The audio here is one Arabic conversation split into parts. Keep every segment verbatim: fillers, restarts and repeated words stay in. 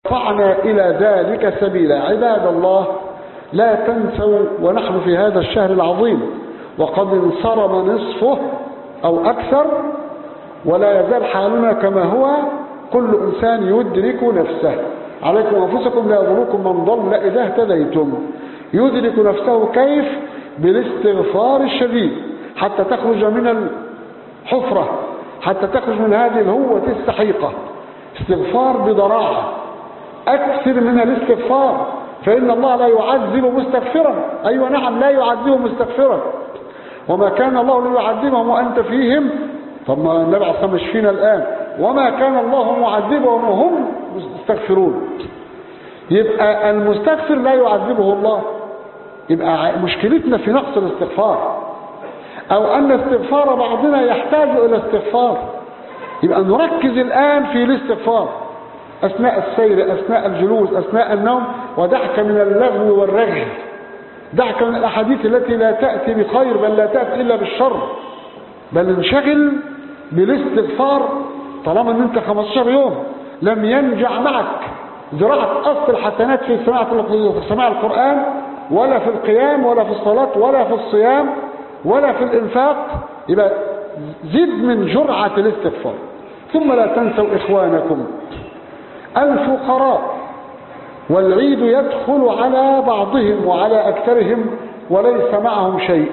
رفعنا إلى ذلك سبيلا. عباد الله، لا تنسوا ونحن في هذا الشهر العظيم وقد انصرم نصفه أو أكثر ولا يزال حالنا كما هو، كل إنسان يدرك نفسه. عليكم أنفسكم لا يضركم من ضل إذا اهتديتم. يدرك نفسه كيف؟ بالاستغفار الشديد حتى تخرج من الحفرة، حتى تخرج من هذه الهوة السحيقة. استغفار بضراعة، أكثر من الاستغفار، فإن الله لا يعذب مستغفرا. أيوة نعم، لا يعذب مستغفرا. وما كان الله ليعذبهم وأنت فيهم، طب ما النبي عليه الصلاة والسلام مش فينا الآن، وما كان الله معذبهم وهم مستغفرون. يبقى المستغفر لا يعذبه الله. يبقى مشكلتنا في نقص الاستغفار، أو أن استغفار بعضنا يحتاج إلى استغفار. يبقى نركز الآن في الاستغفار أثناء السير، أثناء الجلوس، أثناء النوم، ودعك من اللغو والرغي، دعك من الأحاديث التي لا تأتي بخير بل لا تأتي إلا بالشر، بل انشغل بالاستغفار. طالما أن أنت خمستاشر يوم لم ينجع معك زراعة أصل الحسنات في سماع القرآن ولا في القيام ولا في الصلاة ولا في الصيام ولا في الإنفاق، يبقى زد من جرعة الاستغفار. ثم لا تنسوا إخوانكم الفقراء، والعيد يدخل على بعضهم وعلى أكثرهم وليس معهم شيء.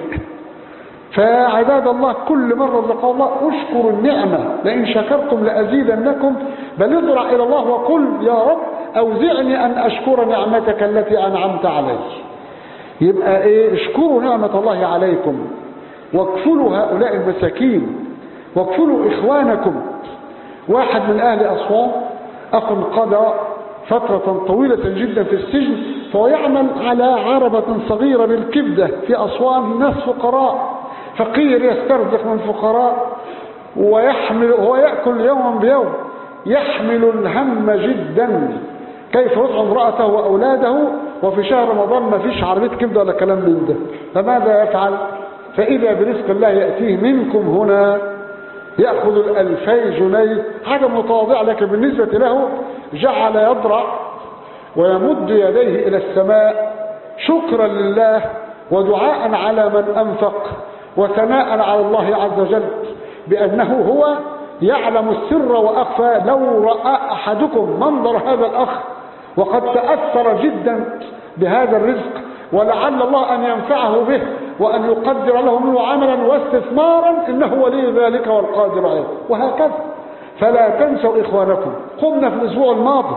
فعباد الله، كل مرة رزق الله اشكروا النعمة، لئن شكرتم لأزيدنكم، بل اضرع إلى الله وقل يا رب أوزعني أن أشكر نعمتك التي أنعمت علي. يبقى إيه؟ اشكروا نعمة الله عليكم، واكفلوا هؤلاء المساكين، واكفلوا إخوانكم. واحد من أهل أسوان أخ قضى فترة طويلة جدا في السجن، فهو يعمل على عربة صغيرة بالكبدة في أسوان، ناس فقراء، فقير يسترزق من فقراء، ويحمل هو يأكل يوما بيوم، يحمل الهم جدا كيف يطعم امرأته وأولاده، وفي شهر رمضان ما فيش عربية كبدة ولا كلام من ده. فماذا يفعل؟ فإذا برزق الله يأتيه منكم هنا يأخذ الألفي جنيه، حاجة متواضعة، لكن بالنسبة له جعل يضرع ويمد يديه إلى السماء شكرا لله ودعاء على من أنفق وثناء على الله عز وجل بأنه هو يعلم السر وأخفى. لو رأى أحدكم منظر هذا الأخ وقد تأثر جدا بهذا الرزق، ولعل الله أن ينفعه به وأن يقدر له منه عملا واستثمارا، إنه ولي ذلك والقادر عليه، وهكذا. فلا تنسوا إخوانكم. قمنا في الأسبوع الماضي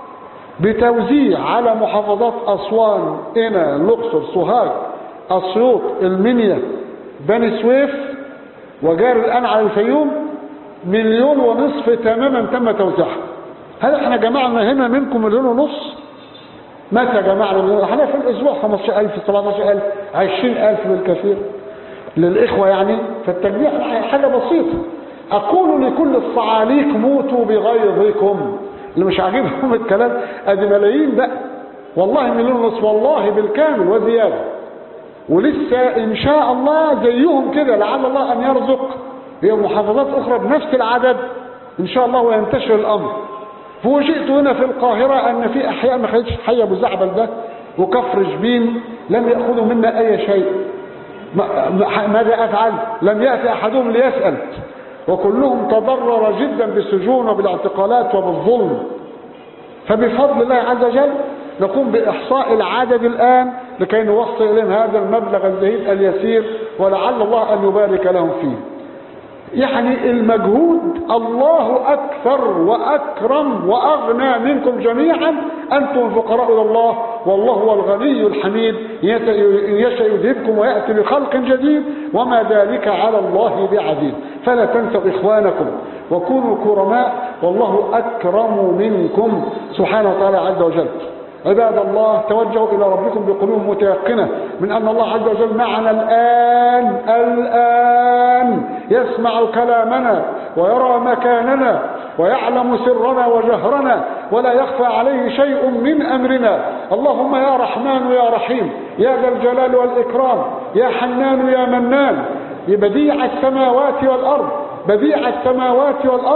بتوزيع على محافظات أسوان، قنا، الأقصر، سوهاج، أسيوط، المنيا، بني سويف، وجار الآن على الفيوم، مليون ونصف تماما تم توزيعها. هل احنا جمعنا هنا منكم مليون ونصف؟ متى جمعنا مليون؟ احنا في الأسبوع خمستاشر ألف، سبعتاشر ألف، عشرين ألف بالكثير للإخوة يعني. فالتجميع حاجة بسيطة. أقول لكل الصعاليك موتوا بغيظكم. اللي مش عاجبهم الكلام ادي ملايين بقى، والله مليون ونصف، والله بالكامل وزيادة، ولسه إن شاء الله زيهم كده، لعل الله أن يرزق في محافظات أخرى بنفس العدد إن شاء الله وينتشر الأمر. فوجئت هنا في القاهرة أن في أحياء ما خدتش، حي أبو زعبل ده وكفر جبين لم يأخذوا منا أي شيء. ماذا أفعل؟ لم يأتي أحدهم ليسأل، وكلهم تضرر جدا بالسجون وبالاعتقالات وبالظلم. فبفضل الله عز وجل نقوم بإحصاء العدد الآن لكي نوصل إليهم هذا المبلغ الزهيد اليسير، ولعل الله أن يبارك لهم فيه. يعني المجهود الله أكثر وأكرم وأغنى منكم جميعا، أنتم الفقراء إلى الله، والله هو الغني الحميد، يشاء يذهبكم ويأتي بخلق جديد، وما ذلك على الله بعزيز. فلا تنسوا إخوانكم وكونوا كرماء، والله أكرم منكم سبحانه وتعالى عز وجل. عباد الله، توجهوا إلى ربكم بقلوب متيقنة من أن الله عز وجل معنا الآن الآن يسمع كلامنا ويرى مكاننا ويعلم سرنا وجهرنا، ولا يخفى عليه شيء من أمرنا. اللهم يا رحمن يا رحيم يا ذا الجلال والإكرام يا حنان يا منان، بديع السماوات والأرض بديع السماوات والأرض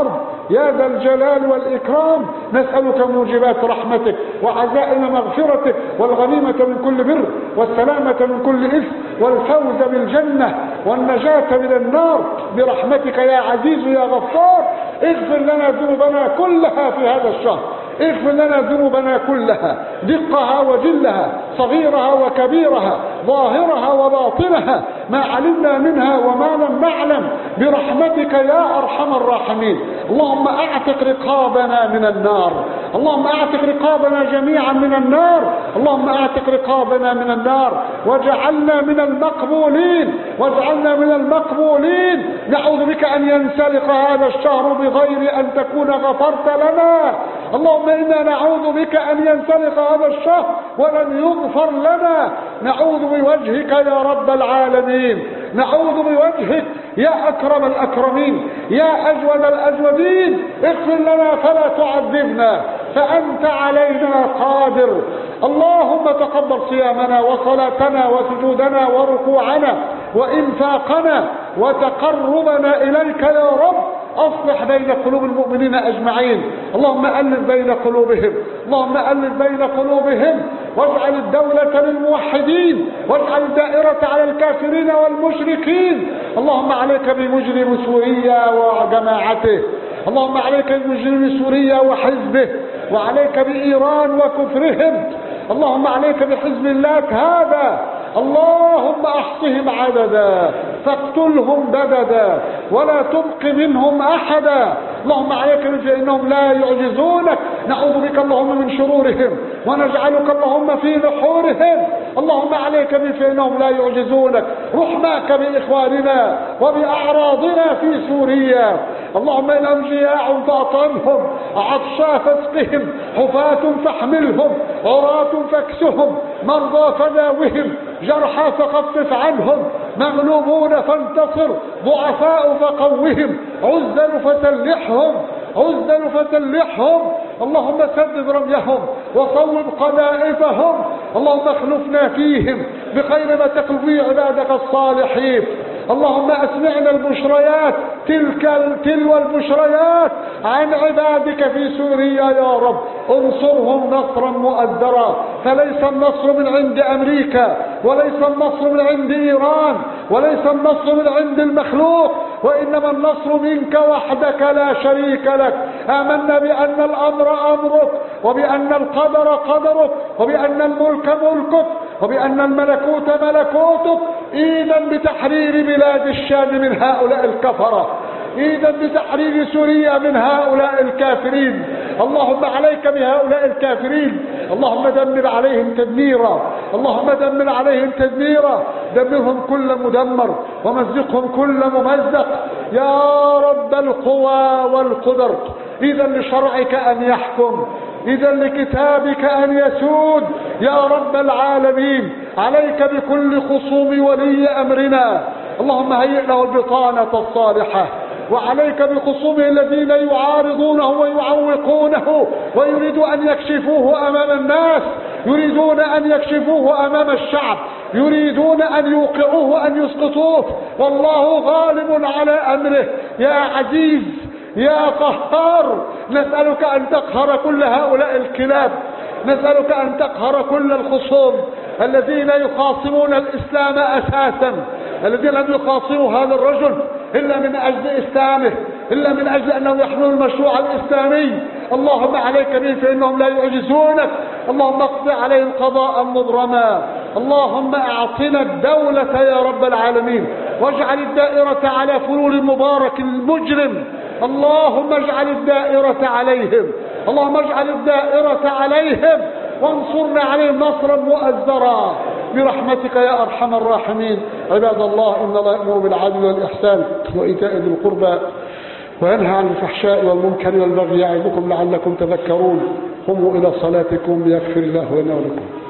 يا ذا الجلال والإكرام. نسألك موجبات رحمتك وعزائم مغفرتك والغنيمة من كل بر والسلامة من كل إثم والفوز بالجنة والنجاة من النار برحمتك يا عزيز يا غفار. اغفر لنا ذنوبنا كلها في هذا الشهر، اغفر لنا ذنوبنا كلها، دقها وجلها، صغيرها وكبيرها، ظاهرها وباطنها، ما علمنا منها وما لم نعلم برحمتك يا أرحم الراحمين. اللهم اعتق رقابنا من النار، اللهم اعتق رقابنا جميعا من النار، اللهم اعتق رقابنا من النار واجعلنا من المقبولين، واجعلنا من المقبولين. نعوذ بك أن ينسلق هذا الشهر بغير أن تكون غفرت لنا. اللهم إنا نعوذ بك أن ينسلق هذا الشهر ولن يغفر لنا. نعوذ بوجهك يا رب العالمين، نعوذ بوجهك يا أكرم الأكرمين، يا أجود الأجودين. اغفر لنا فلا تعذبنا فأنت علينا قادر. اللهم تقبل صيامنا وصلاتنا وسجودنا وركوعنا وإنفاقنا وتقربنا إليك يا رب. أصلح بين قلوب المؤمنين أجمعين، اللهم ألف بين قلوبهم، اللهم ألف بين قلوبهم، واجعل الدولة للموحدين، واجعل الدائرة على الكافرين والمشركين. اللهم عليك بمجرم سوريا وجماعته، اللهم عليك بمجرم سوريا وحزبه، وعليك بإيران وكفرهم، اللهم عليك بحزب الله هذا. اللهم احصهم عددا فاقتلهم بددا ولا تبق منهم احدا. اللهم عليك بهم فانهم لا يعجزونك. نعوذ بك اللهم من شرورهم ونجعلك اللهم في نحورهم. اللهم عليك بهم فانهم لا يعجزونك. رحماك باخواننا وباعراضنا في سوريا. اللهم انهم جياع فاطعمهم، عطشا فاسقهم، حفاة فاحملهم، عراة فاكسهم، مرضى فداوهم، جرحى فخفف عنهم، مغلوبون فانتصر، ضعفاء فقوهم، عزل فسلحهم، عزل فسلحهم. اللهم سدد رميهم وصوب قذائفهم. اللهم اخلفنا فيهم بخير ما تخلف به عبادك الصالحين. اللهم اسمعنا البشريات تلك تلو البشريات عن عبادك في سوريا يا رب. انصرهم نصرا مؤزرا، فليس النصر من عند امريكا، وليس النصر من عند ايران، وليس النصر من عند المخلوق، وانما النصر منك وحدك لا شريك لك. امنا بان الامر امرك، وبان القدر قدرك، وبان الملك ملكك، وبان الملكوت ملكوتك. ايدا بتحرير بلاد الشام من هؤلاء الكفرة، ايدا بتحرير سوريا من هؤلاء الكافرين. اللهم عليك بهؤلاء الكافرين، اللهم دمر عليهم تدميرا، اللهم دمر عليهم تدميرا. دمرهم كل مدمر ومزقهم كل ممزق يا رب القوى والقدر. اذا لشرعك ان يحكم، إذا لكتابك أن يسود يا رب العالمين. عليك بكل خصوم ولي أمرنا، اللهم هيئ له البطانة الصالحة. وعليك بخصومه الذين يعارضونه ويعوقونه ويريدوا أن يكشفوه أمام الناس، يريدون أن يكشفوه أمام الشعب، يريدون أن يوقعوه أن يسقطوه. والله غالب على أمره يا عزيز يا قهار. نسألك أن تقهر كل هؤلاء الكلاب، نسألك أن تقهر كل الخصوم الذين يخاصمون الإسلام أساسا، الذين لم يخاصموا هذا الرجل إلا من أجل إسلامه، إلا من أجل أنهم يحملون المشروع الإسلامي. اللهم عليك بهم فإنهم لا يعجزونك. اللهم اقض عليهم قضاء مبرما. اللهم أعطنا الدولة يا رب العالمين، واجعل الدائرة على فلول المبارك المجرم. اللهم اجعل الدائرة عليهم، اللهم اجعل الدائرة عليهم وانصرنا عليهم نصرا مؤزرا برحمتك يا أرحم الراحمين. عباد الله، إن الله يأمر بالعدل والإحسان وإيتاء ذي القربى وينهى عن الفحشاء والمنكر والبغي يعظكم لعلكم تذكرون. قوموا إلى صلاتكم يغفر الله لنا ولكم.